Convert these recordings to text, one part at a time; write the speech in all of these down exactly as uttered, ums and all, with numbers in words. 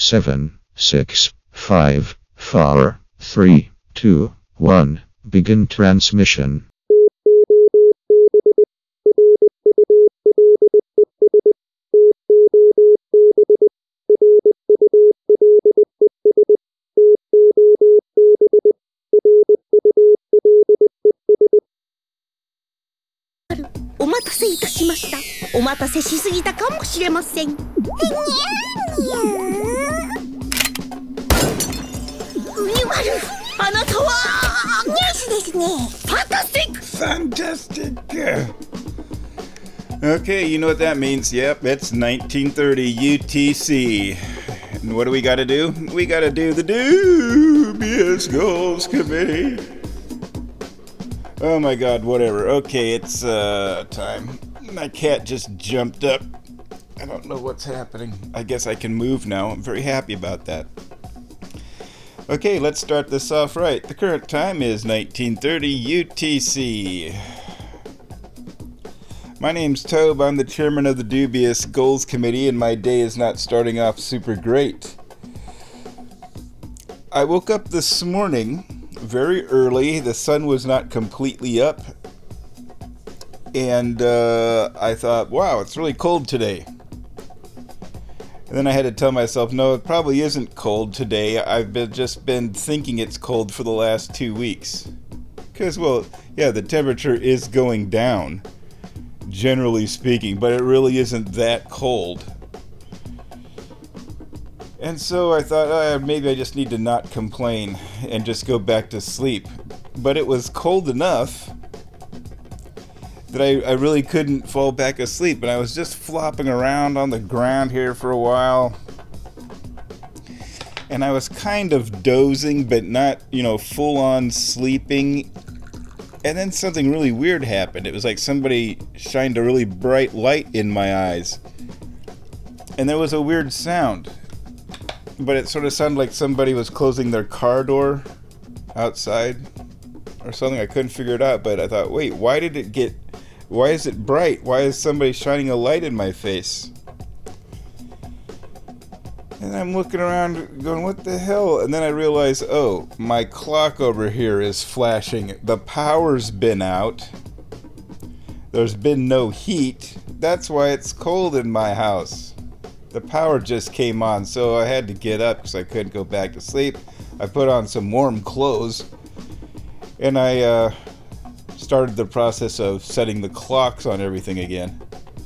seven, six, five, four, three, two, one. Begin transmission. お待たせいたしました。お待たせしすぎたかもしれません。にゃーにゃー。ウニワル、あなたはニュースですね。Fantastic! Fantastic! Okay, you know what that means. Yep, it's nineteen thirty U T C. And what do we gotta do? We gotta do the Dubious Goals Committee. Oh my god, whatever. Okay, it's uh time. My cat just jumped up. I don't know what's happening. I guess I can move now. I'm very happy about that. Okay, let's start this off right. The current time is nineteen thirty U T C. My name's Tobe. I'm the chairman of the Dubious Goals Committee, and my day is not starting off super great. I woke up this morning very early. The sun was not completely up, and uh, I thought, wow, it's really cold today. And then I had to tell myself, no, it probably isn't cold today. I've been, just been thinking it's cold for the last two weeks. Because, well, yeah, the temperature is going down, generally speaking, but it really isn't that cold. And so I thought, uh, maybe I just need to not complain and just go back to sleep. But it was cold enough that I, I really couldn't fall back asleep. And I was just flopping around on the ground here for a while. And I was kind of dozing, but not, you know, full on sleeping. And then something really weird happened. It was like somebody shined a really bright light in my eyes. And there was a weird sound. But it sort of sounded like somebody was closing their car door outside or something. I couldn't figure it out, but I thought, wait, why did it get, why is it bright? Why is somebody shining a light in my face? And I'm looking around going, what the hell? And then I realized, oh, my clock over here is flashing. The power's been out. There's been no heat. That's why it's cold in my house. The power just came on, so I had to get up because I couldn't go back to sleep. I put on some warm clothes, and I uh, started the process of setting the clocks on everything again.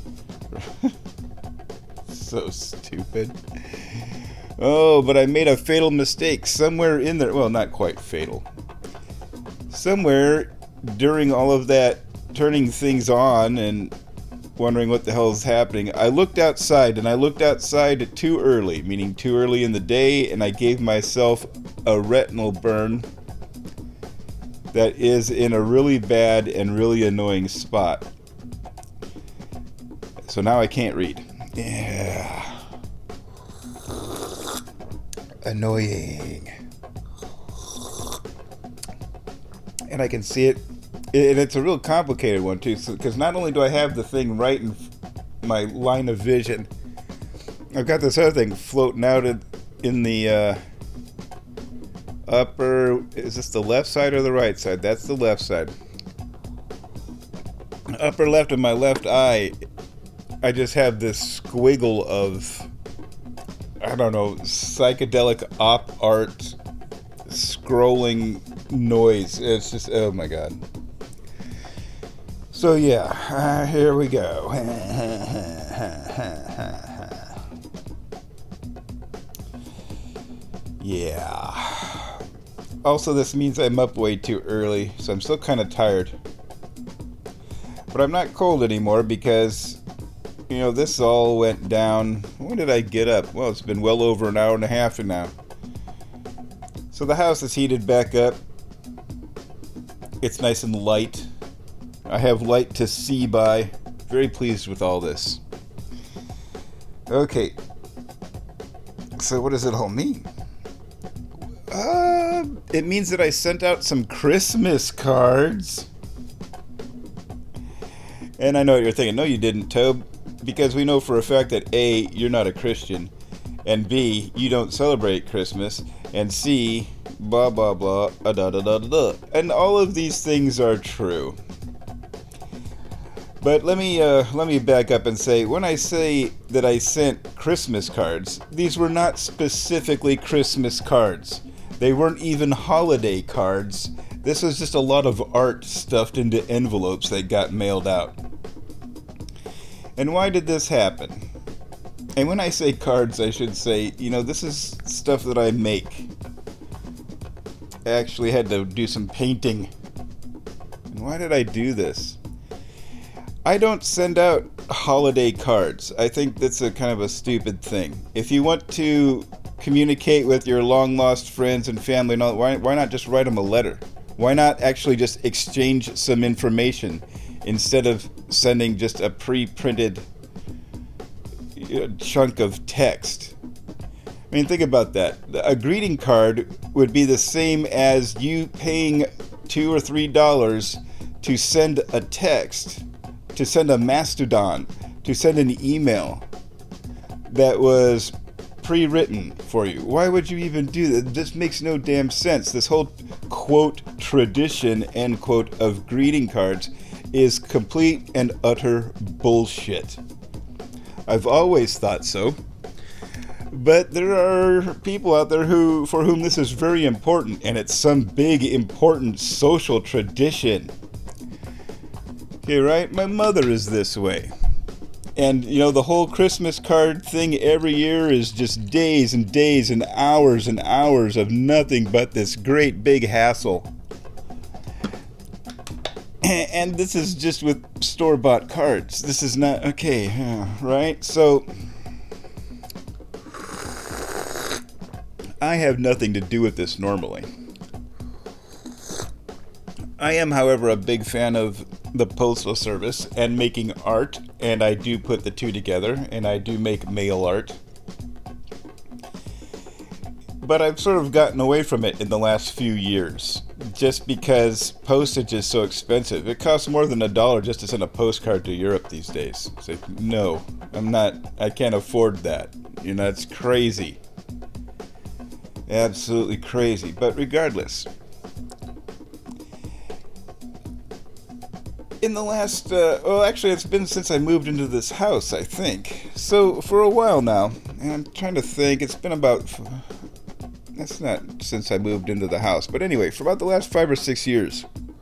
So stupid. Oh, but I made a fatal mistake somewhere in there. Well, not quite fatal. Somewhere during all of that turning things on and wondering what the hell is happening, I looked outside, and I looked outside too early, meaning too early in the day, and I gave myself a retinal burn that is in a really bad and really annoying spot. So now I can't read. Yeah. Annoying. And I can see it. And it's a real complicated one, too, because so, not only do I have the thing right in my line of vision, I've got this other thing floating out in, in the uh, upper... Is this the left side or the right side? That's the left side. Upper left of my left eye, I just have this squiggle of, I don't know, psychedelic op art scrolling noise. It's just, oh my god. So yeah, uh, here we go. Yeah. Also, this means I'm up way too early, so I'm still kind of tired. But I'm not cold anymore because, you know, this all went down. When did I get up? Well, it's been well over an hour and a half now. So the house is heated back up. It's nice and light. I have light to see by. Very pleased with all this. Okay. So what does it all mean? Uh, it means that I sent out some Christmas cards. And I know what you're thinking. No, you didn't, Tobe. Because we know for a fact that A, you're not a Christian. and B, you don't celebrate Christmas, and C, blah blah blah, da da da da da. And all of these things are true. But let me uh, let me back up and say, when I say that I sent Christmas cards, these were not specifically Christmas cards. They weren't even holiday cards. This was just a lot of art stuffed into envelopes that got mailed out. And why did this happen? And when I say cards, I should say, you know, this is stuff that I make. I actually had to do some painting. And why did I do this? I don't send out holiday cards. I think that's a kind of a stupid thing. If you want to communicate with your long-lost friends and family and all, why, why not just write them a letter? Why not actually just exchange some information instead of sending just a pre-printed chunk of text? I mean, think about that. A greeting card would be the same as you paying two or three dollars to send a text, to send a mastodon, to send an email that was pre-written for you. Why would you even do that? This makes no damn sense. This whole quote tradition, end quote, of greeting cards is complete and utter bullshit. I've always thought so. But there are people out there who, for whom this is very important, and it's some big important social tradition. Okay, right? My mother is this way. And, you know, the whole Christmas card thing every year is just days and days and hours and hours of nothing but this great big hassle. And this is just with store-bought cards. This is not, okay, right? So, I have nothing to do with this normally. I am, however, a big fan of the Postal Service and making art, and I do put the two together, and I do make mail art. But I've sort of gotten away from it in the last few years, just because postage is so expensive. It costs more than a dollar just to send a postcard to Europe these days. It's like, no, I'm not, I can't afford that. You know, it's crazy. Absolutely crazy. But regardless, in the last, uh, well, actually, it's been since I moved into this house, I think. So, for a while now, and I'm trying to think, it's been about, that's not since I moved into the house, but anyway, for about the last five or six years,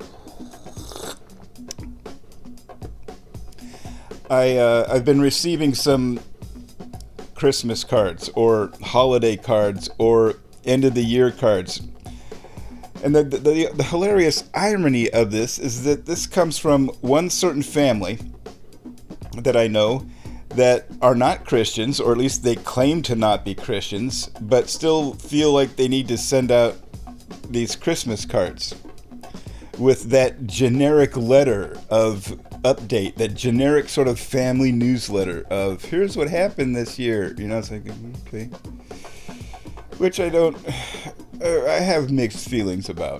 I, uh, I've been receiving some Christmas cards, or holiday cards, or end-of-the-year cards. And the, the, the hilarious irony of this is that this comes from one certain family that I know that are not Christians, or at least they claim to not be Christians, but still feel like they need to send out these Christmas cards with that generic letter of update, that generic sort of family newsletter of, here's what happened this year. You know, it's like, okay. Which I don't... I have mixed feelings about.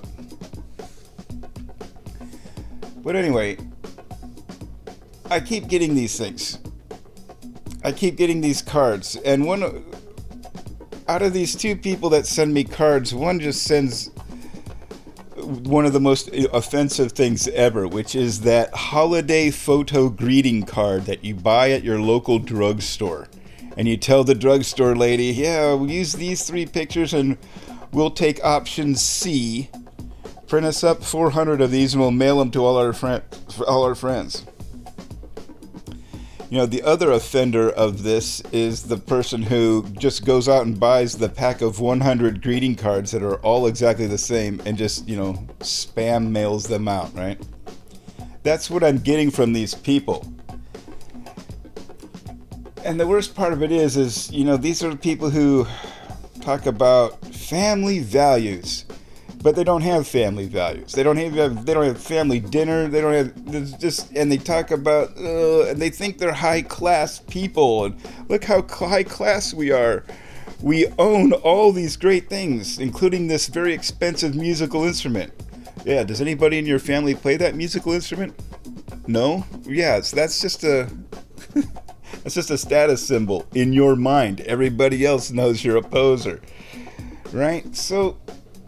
But anyway, I keep getting these things. I keep getting these cards. And one out of these two people that send me cards, one just sends one of the most offensive things ever, which is that holiday photo greeting card that you buy at your local drugstore. And you tell the drugstore lady, yeah, we'll use these three pictures and we'll take option C, print us up four hundred of these, and we'll mail them to all our friend, all our friends. You know, the other offender of this is the person who just goes out and buys the pack of one hundred greeting cards that are all exactly the same and just, you know, spam mails them out, right? That's what I'm getting from these people. And the worst part of it is, is, you know, these are the people who talk about family values, but they don't have family values. They don't have, they don't have family dinner. They don't have, there's just, and they talk about, uh, and they think they're high class people. And look how high class we are. We own all these great things, including this very expensive musical instrument. Yeah, does anybody in your family play that musical instrument? No? Yeah, so that's just a... It's just a status symbol in your mind. Everybody else knows you're a poser, right? So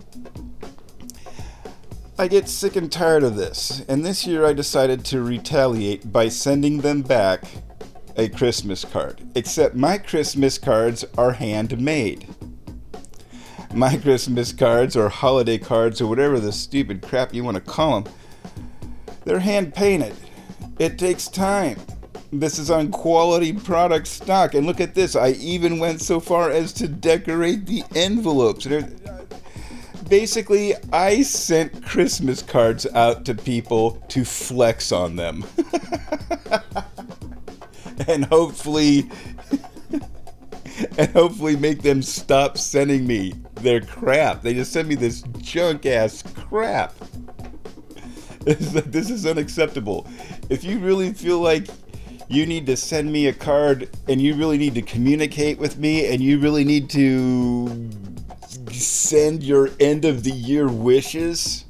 I get sick and tired of this. And this year I decided to retaliate by sending them back a Christmas card. Except my Christmas cards are handmade. My Christmas cards or holiday cards or whatever the stupid crap you want to call them, they're hand painted. It takes time. This is on quality product stock. And look at this. I even went so far as to decorate the envelopes. Basically, I sent Christmas cards out to people to flex on them. and hopefully... and hopefully make them stop sending me their crap. They just send me this junk-ass crap. This is unacceptable. If you really feel like you need to send me a card and you really need to communicate with me and you really need to send your end of the year wishes,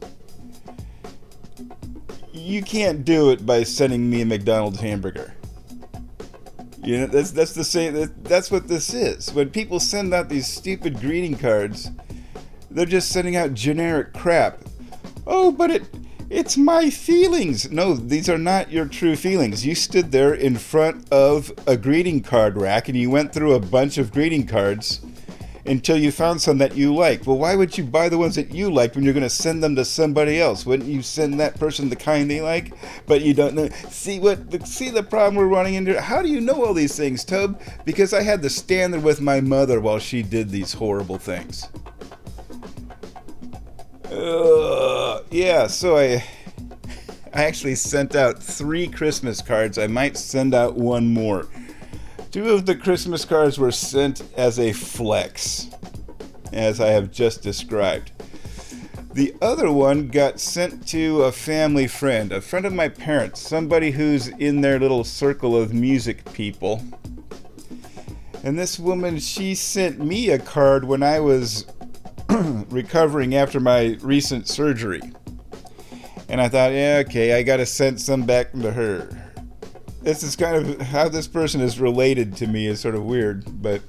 you can't do it by sending me a McDonald's hamburger. You know, that's that's the same. That's what this is. When people send out these stupid greeting cards, they're just sending out generic crap. Oh, but it it's my feelings. No, these are not your true feelings. You stood there in front of a greeting card rack and you went through a bunch of greeting cards until you found some that you liked. Well, why would you buy the ones that you liked when you're going to send them to somebody else? Wouldn't you send that person the kind they like? But you don't know. See what? See the problem we're running into? How do you know all these things, Tobe? Because I had to stand there with my mother while she did these horrible things. Uh, yeah, so I, I actually sent out three Christmas cards. I might send out one more. Two of the Christmas cards were sent as a flex, as I have just described. The other one got sent to a family friend, a friend of my parents, somebody who's in their little circle of music people. And this woman, she sent me a card when I was recovering after my recent surgery. And I thought, yeah, okay, I gotta send some back to her. This is kind of how this person is related to me is sort of weird, but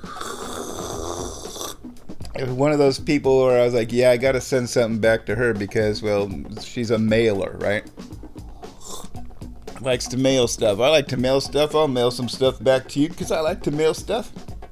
it was one of those people where I was like, yeah, I gotta send something back to her because, well, she's a mailer, right? Likes to mail stuff. I like to mail stuff. I'll mail some stuff back to you because I like to mail stuff.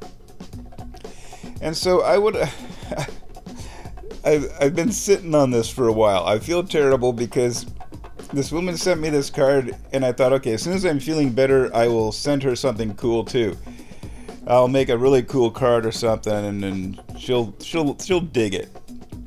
And so I would... I've, I've been sitting on this for a while. I feel terrible because this woman sent me this card and I thought, okay, as soon as I'm feeling better, I will send her something cool too. I'll make a really cool card or something and, and she'll she'll she'll dig it.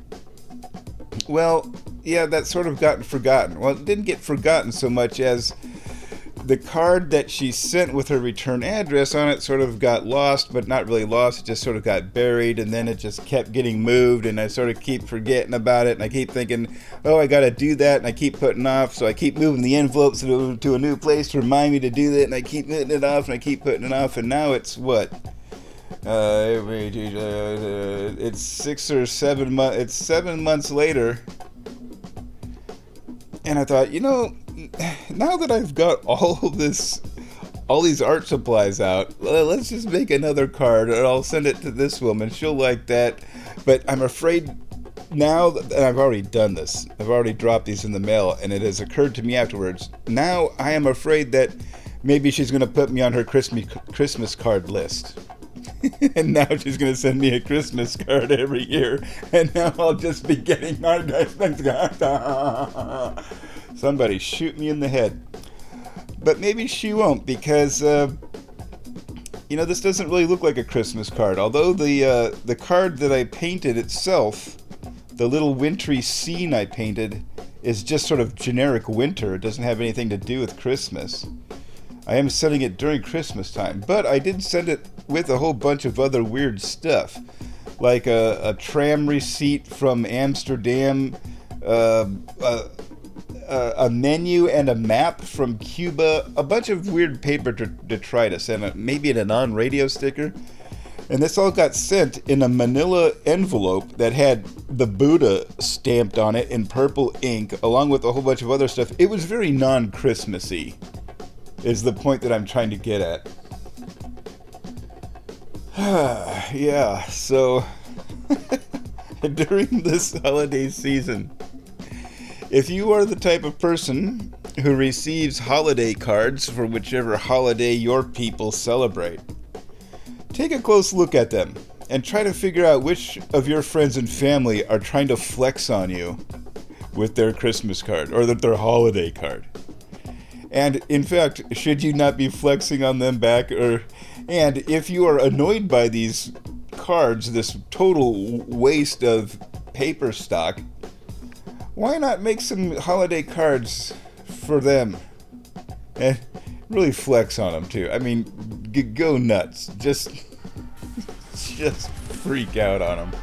Well, yeah, that sort of got forgotten. Well, it didn't get forgotten so much as the card that she sent with her return address on it sort of got lost, but not really lost. It just sort of got buried, and then it just kept getting moved, and I sort of keep forgetting about it, and I keep thinking, oh, I got to do that, and I keep putting off, so I keep moving the envelopes to, to a new place to remind me to do that, and I keep putting it off, and I keep putting it off, and now it's what? Uh, it's six or seven months, it's seven months later, and I thought, you know, now that I've got all this, all these art supplies out, let's just make another card and I'll send it to this woman. She'll like that. But I'm afraid now that I've already done this. I've already dropped these in the mail and it has occurred to me afterwards. Now I am afraid that maybe she's going to put me on her Christmas Christmas card list. And now she's going to send me a Christmas card every year. And now I'll just be getting my Christmas card. Somebody shoot me in the head. But maybe she won't because, uh, you know, this doesn't really look like a Christmas card. Although the uh, the card that I painted itself, the little wintry scene I painted, is just sort of generic winter. It doesn't have anything to do with Christmas. I am sending it during Christmas time. But I did send it with a whole bunch of other weird stuff. Like a, a tram receipt from Amsterdam, uh, uh Uh, a menu and a map from Cuba, a bunch of weird paper detritus, and a, maybe an on-radio sticker. And this all got sent in a manila envelope that had the Buddha stamped on it in purple ink, along with a whole bunch of other stuff. It was very non-Christmassy, is the point that I'm trying to get at. Yeah, so during this holiday season, if you are the type of person who receives holiday cards for whichever holiday your people celebrate, take a close look at them and try to figure out which of your friends and family are trying to flex on you with their Christmas card or their holiday card. And in fact, should you not be flexing on them back? Or, and if you are annoyed by these cards, this total waste of paper stock, why not make some holiday cards for them? And really flex on them too. I mean, g- go nuts. Just, just freak out on them.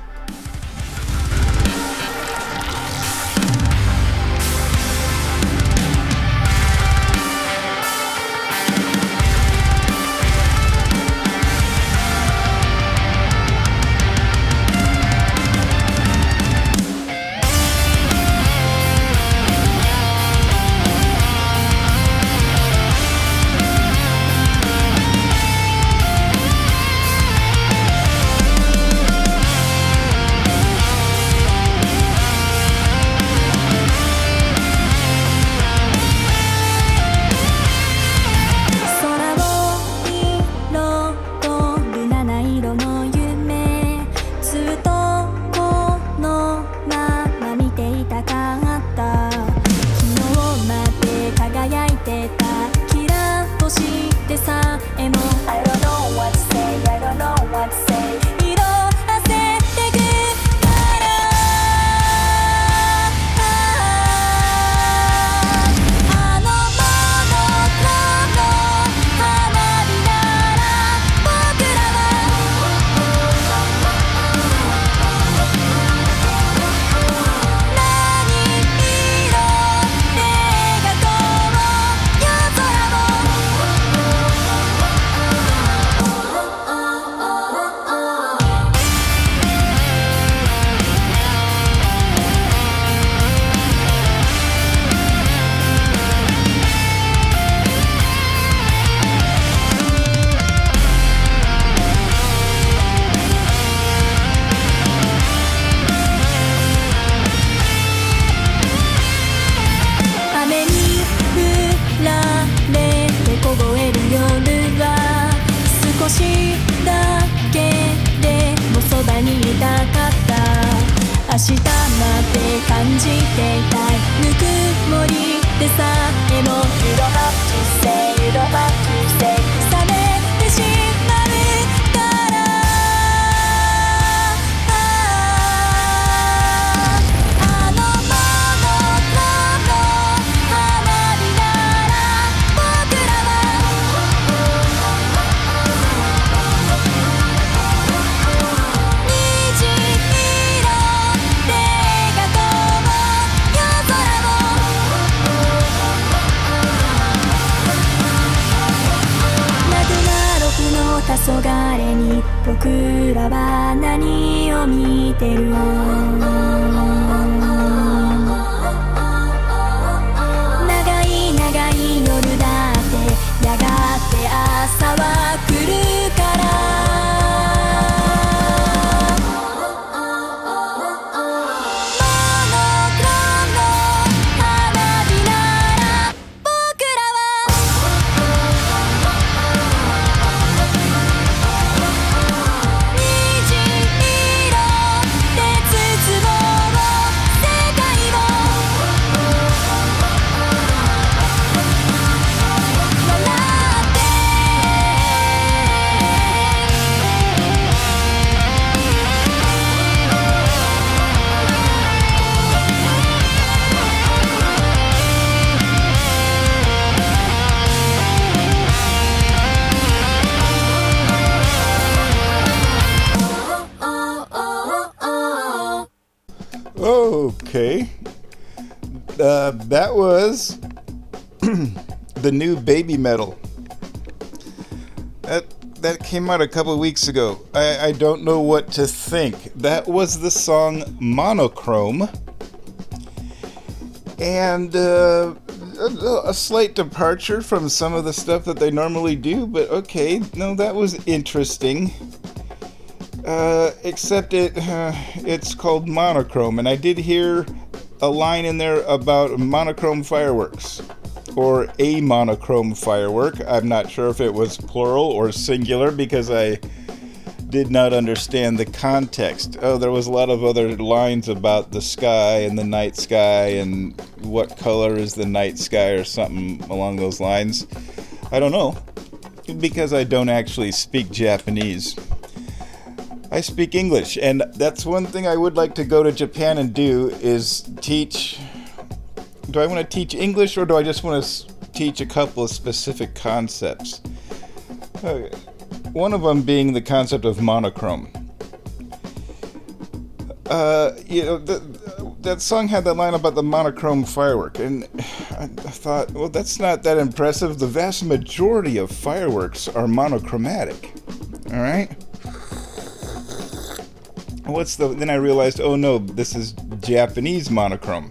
Okay. Uh, that was the new Baby Metal. That that came out a couple of weeks ago. I, I don't know what to think. That was the song Monochrome. And uh, a, a slight departure from some of the stuff that they normally do, but okay, no, that was interesting. Uh, except it uh, it's called monochrome, and I did hear a line in there about monochrome fireworks, or a monochrome firework. I'm not sure if it was plural or singular because I did not understand the context. Oh, there was a lot of other lines about the sky and the night sky and what color is the night sky or something along those lines. I don't know, because I don't actually speak Japanese. I speak English, and that's one thing I would like to go to Japan and do is teach. Do I want to teach English, or do I just want to teach a couple of specific concepts? Uh, one of them being the concept of monochrome. Uh, you know, the, that song had that line about the monochrome firework, and I, I thought, well, that's not that impressive. The vast majority of fireworks are monochromatic. All right. What's the? Then I realized, oh no, this is Japanese monochrome.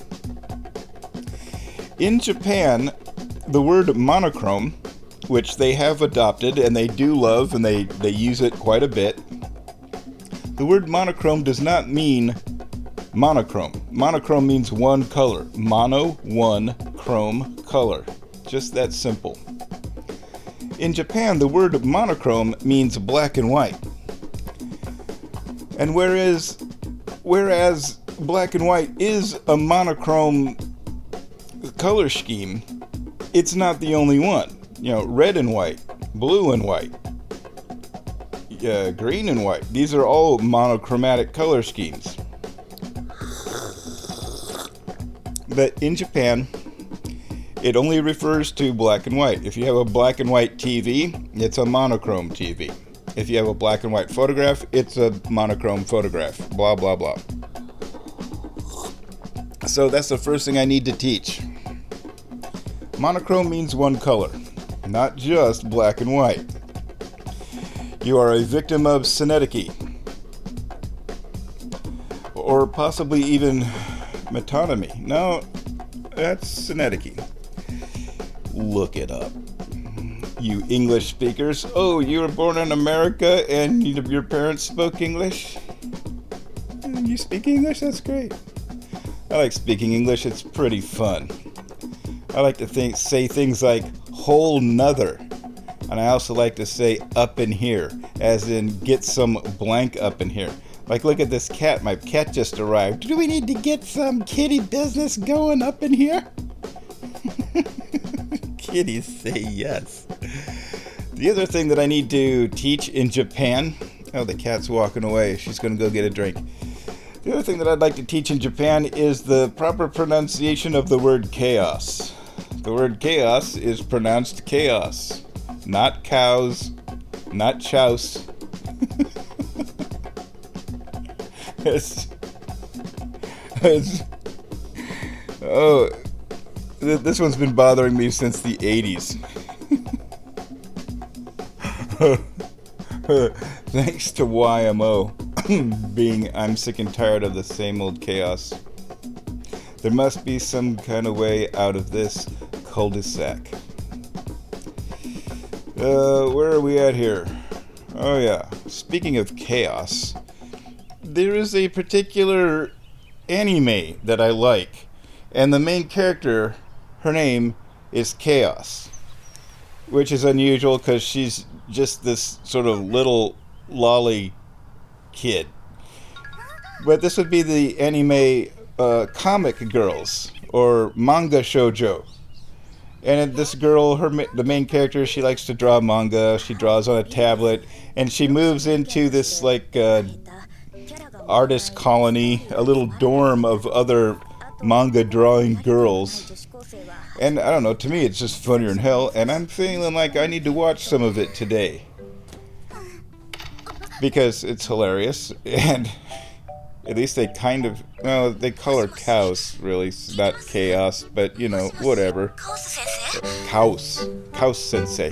In Japan, the word monochrome, which they have adopted and they do love and they, they use it quite a bit, the word monochrome does not mean monochrome. Monochrome means one color. Mono, one, chrome, color. Just that simple. In Japan, the word monochrome means black and white. And whereas, whereas black and white is a monochrome color scheme, it's not the only one. You know, red and white, blue and white, uh, green and white. These are all monochromatic color schemes. But in Japan, it only refers to black and white. If you have a black and white T V, it's a monochrome T V. If you have a black and white photograph, it's a monochrome photograph. Blah, blah, blah. So that's the first thing I need to teach. Monochrome means one color, not just black and white. You are a victim of synecdoche. Or possibly even metonymy. No, that's synecdoche. Look it up. You English speakers. Oh, you were born in America and your parents spoke English? You speak English? That's great. I like speaking English. It's pretty fun. I like to think, say things like whole nother. And I also like to say up in here, as in get some blank up in here. Like, look at this cat. My cat just arrived. Do we need to get some kitty business going up in here? Kitties say yes. The other thing that I need to teach in Japan... Oh, the cat's walking away. She's going to go get a drink. The other thing that I'd like to teach in Japan is the proper pronunciation of the word chaos. The word chaos is pronounced chaos. Not cows. Not chouse. it's... It's... Oh... This one's been bothering me since the eighties. Thanks to Y M O being I'm sick and tired of the same old chaos. There must be some kind of way out of this cul-de-sac. Uh, where are we at here? Oh yeah, speaking of chaos, there is a particular anime that I like, and the main character, her name is Chaos, which is unusual because she's just this sort of little lolly kid. But this would be the anime uh, Comic Girls, or manga shoujo. And this girl, her the main character, she likes to draw manga. She draws on a tablet, and she moves into this like uh, artist colony, a little dorm of other manga drawing girls. And I don't know, to me it's just funnier than hell, and I'm feeling like I need to watch some of it today because it's hilarious. And at least they kind of, well, they call her Cows, really, not Chaos, but you know, whatever. Cows. Cows Sensei.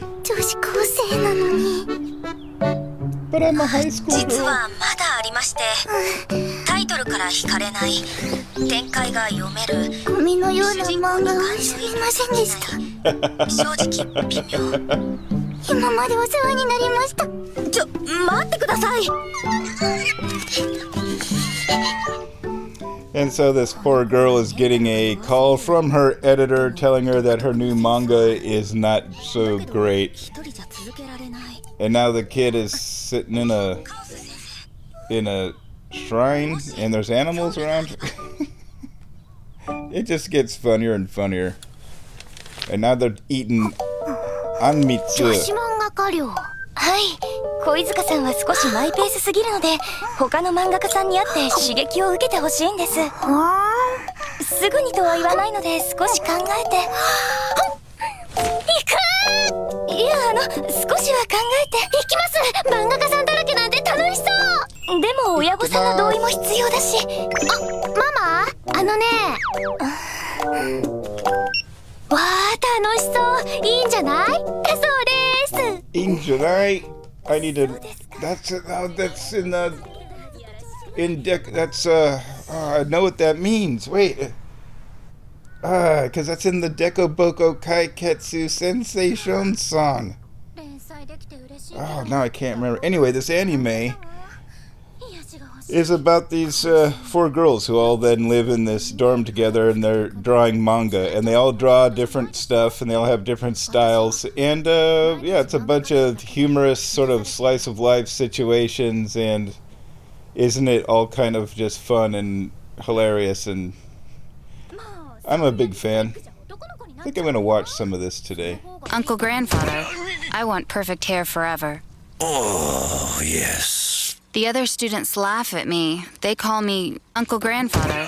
But I'm a high school girl. 実はまだありまして、タイトルから惹かれない、展開が読める、 ゴミのような漫画はすみませんでした。 正直微妙。 今までお世話になりました。 ちょ、待ってください。 And so this poor girl is getting a call from her editor telling her that her new manga is not so great. And now the kid is sitting in a in a shrine and there's animals around. It just gets funnier and funnier. And now they're eating anmitsu. はい、小泉さんは少しマイペースすぎるので他の漫画家さんに会って刺激を受けてほしいんです。すぐにとは言わないので少し考えて。行く！いや、あの少しは考えて。行きます。漫画家さんだらけなんで楽しそう。でも親御さんの同意も必要だし。あ、ママ、あのね。わあ、楽しそう。いいんじゃない？そうです。 いいんじゃない? I need to. That's uh, that's in the in deck. That's uh, uh. I know what that means. Wait. Ah, uh, because that's in the Dekoboko Kaiketsu Sensation song. Oh, now I can't remember. Anyway, this anime is about these uh, four girls who all then live in this dorm together, and they're drawing manga, and they all draw different stuff, and they all have different styles, and uh, yeah, it's a bunch of humorous sort of slice of life situations, and isn't it all kind of just fun and hilarious, and I'm a big fan. I think I'm going to watch some of this today. Uncle Grandfather, I want perfect hair forever. Oh, yes. The other students laugh at me. They call me Uncle Grandfather.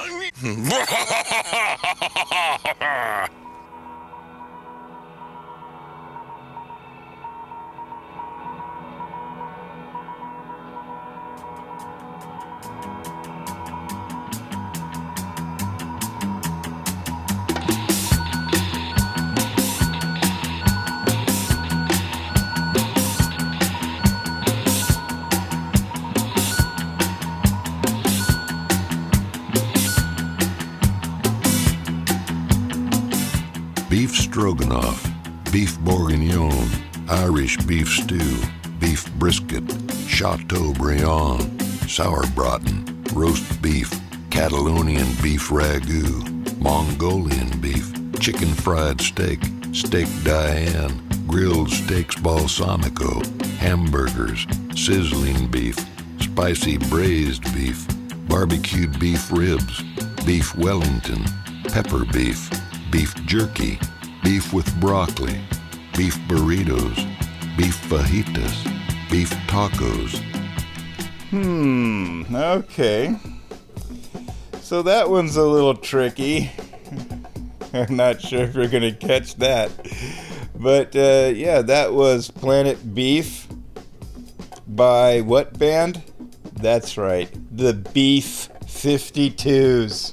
Beef stroganoff, beef bourguignon, Irish beef stew, beef brisket, chateaubriand, sauerbraten, roast beef, Catalonian beef ragout, Mongolian beef, chicken fried steak, steak Diane, grilled steaks balsamico, hamburgers, sizzling beef, spicy braised beef, barbecued beef ribs, beef Wellington, pepper beef, beef jerky, beef with broccoli, beef burritos, beef fajitas, beef tacos. Hmm, okay. So that one's a little tricky. I'm not sure if you're going to catch that. But uh, yeah, that was Planet Beef by what band? That's right, the Beef fifty-twos.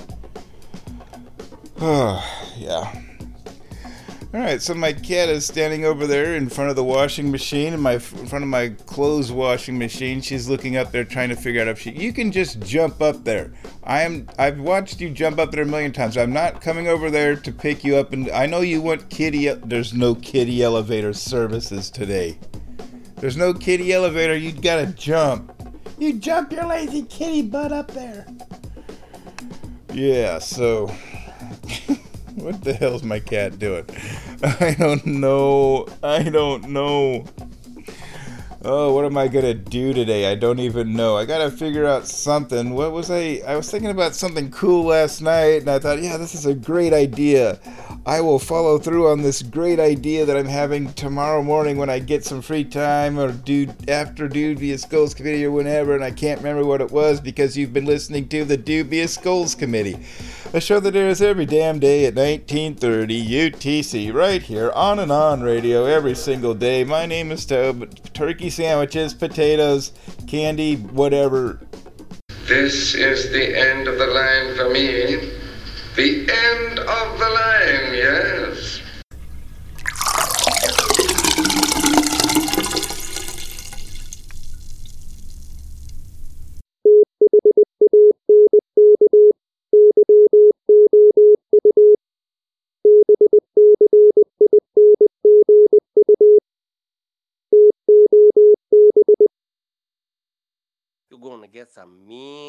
Oh, yeah. Alright, so my cat is standing over there in front of the washing machine, in, my, in front of my clothes washing machine. She's looking up there trying to figure out if she... You can just jump up there. I am, I've watched you jump up there a million times. I'm not coming over there to pick you up, and I know you want kitty... There's no kitty elevator services today. There's no kitty elevator. You gotta jump. You jump your lazy kitty butt up there. Yeah, so... What the hell's my cat doing? I don't know. I don't know. Oh, what am I gonna do today? I don't even know. I gotta figure out something. What was I? I was thinking about something cool last night, and I thought, yeah, this is a great idea. I will follow through on this great idea that I'm having tomorrow morning when I get some free time, or do after Dubious Skulls Committee or whenever, and I can't remember what it was because you've been listening to the Dubious Skulls Committee, a show that airs every damn day at nineteen thirty U T C, right here on and on radio every single day. My name is Tobe. Turkey sandwiches, potatoes, candy, whatever. This is the end of the line for me. The end of the line, yes. gonna get some mean